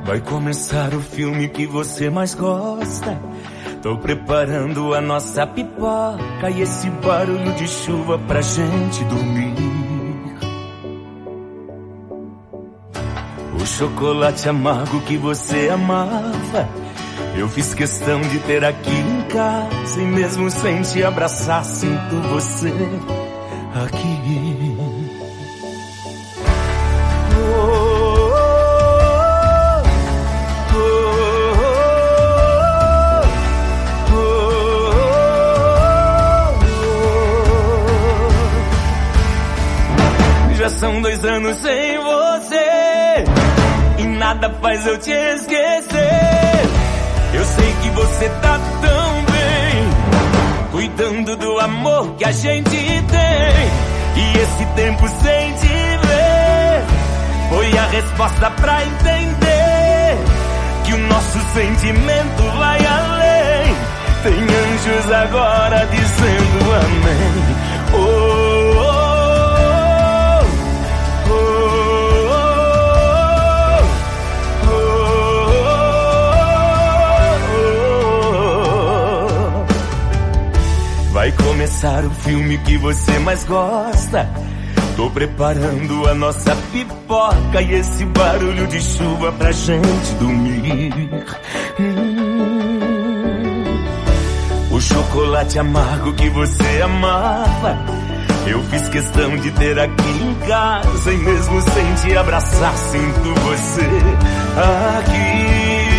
Vai começar o filme que você mais gosta. Tô preparando a nossa pipoca e esse barulho de chuva pra gente dormir. O chocolate amargo que você amava, eu fiz questão de ter aqui em casa. E mesmo sem te abraçar, sinto você aqui. Já são 2 anos sem você e nada faz eu te esquecer. Eu sei que você tá tão bem, cuidando do amor que a gente tem. E esse tempo sem te ver foi a resposta pra entender que o nosso sentimento vai além. Tem anjos agora dizendo amém. Oh, oh. Vai começar o filme que você mais gosta. Tô preparando a nossa pipoca e esse barulho de chuva pra gente dormir. O chocolate amargo que você amava, eu fiz questão de ter aqui em casa. E mesmo sem te abraçar, sinto você aqui.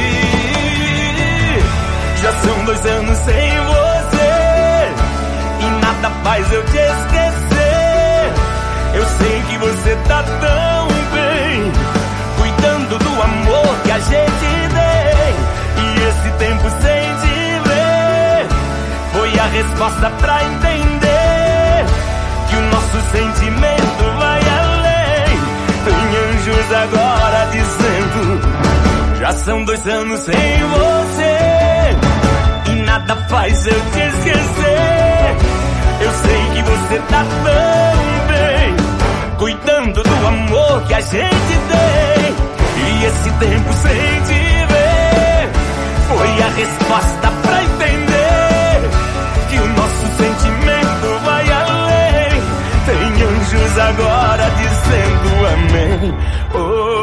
Já são 2 anos sem você e nada faz eu te esquecer. Eu sei que você tá tão bem, cuidando do amor que a gente tem. E esse tempo sem te ver foi a resposta pra entender que o nosso sentimento vai além. Tem anjos agora dizendo: já são 2 anos sem você e nada faz eu te esquecer. Eu sei que você tá tão bem, cuidando do amor que a gente tem. E esse tempo sem te ver foi a resposta pra entender que o nosso sentimento vai além. Tem anjos agora dizendo amém. Oh.